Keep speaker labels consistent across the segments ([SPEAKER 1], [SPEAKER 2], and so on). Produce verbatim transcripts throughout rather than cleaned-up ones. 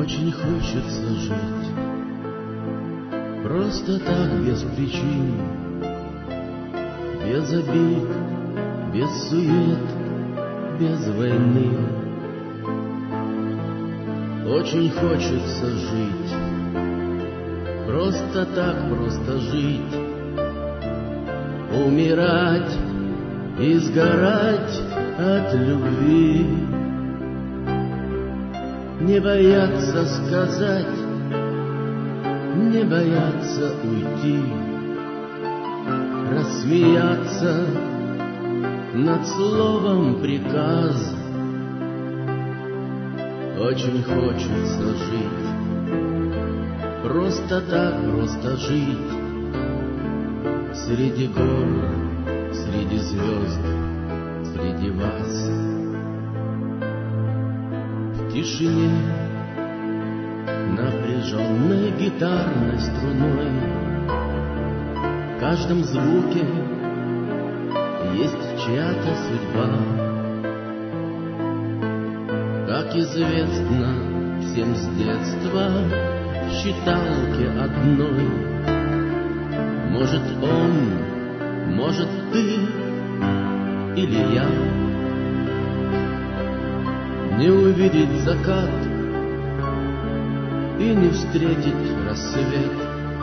[SPEAKER 1] Очень хочется жить просто так, без причин, без обид, без сует, без войны. Очень хочется жить просто так, просто жить, умирать и сгорать от любви. Не бояться сказать, не бояться уйти, рассмеяться над словом приказ. Очень хочется жить просто так, просто жить среди гор, среди звезд, среди вас. В тишине, напряженной гитарной струной, в каждом звуке есть чья-то судьба. Как известно всем с детства, в считалке одной, может он, может ты или я. Не увидеть закат и не встретить рассвет,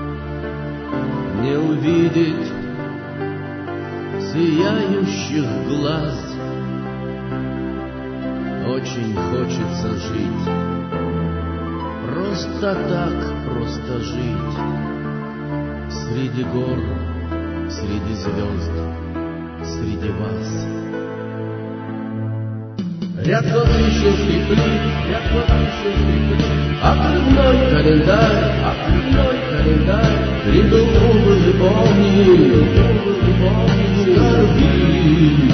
[SPEAKER 1] не увидеть сияющих глаз. Очень хочется жить просто так, просто жить среди гор, среди звезд, среди вас. Ряд сотни плит, ряд сотни плит, отрывной календарь, отрывной календарь, прибыл угол и помни, скорби.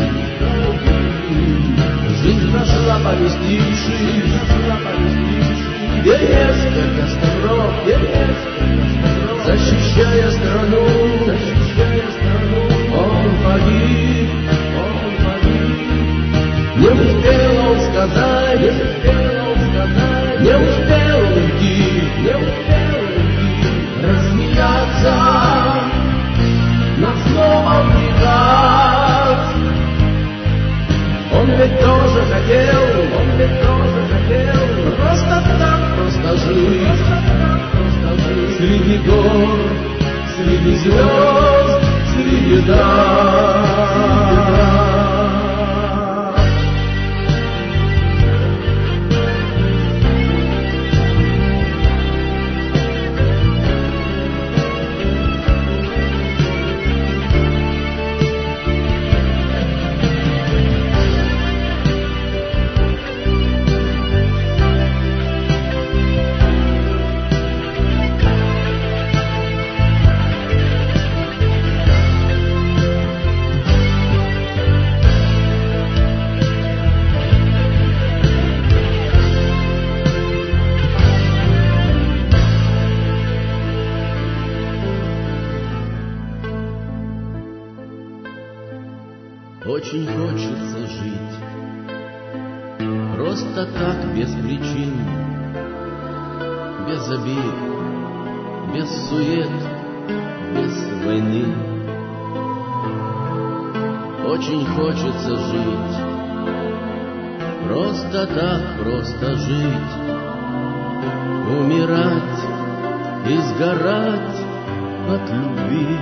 [SPEAKER 1] Жизнь прошла поместившись, где несколько сторон, где несколько сторон, защищая страну, защищая страну, он погиб, он погиб. Не успел он сказать, не успел он сказать, не успел уйти, не успел уйти, рассмеяться над словом приказ. Он ведь тоже хотел, он ведь тоже хотел просто так, просто жить, просто так, просто жить среди гор, среди звезд, среди дам. Очень хочется жить просто так, без причин, без обид, без сует, без войны. Очень хочется жить просто так, просто жить, умирать и сгорать от любви.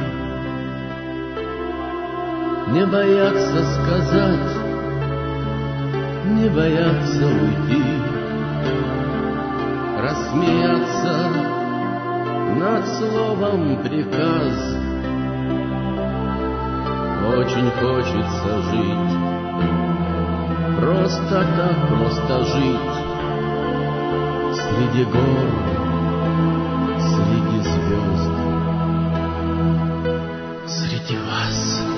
[SPEAKER 1] Не бояться сказать, не бояться уйти, рассмеяться над словом приказ. Очень хочется жить просто так, просто жить среди гор, среди звезд, среди вас.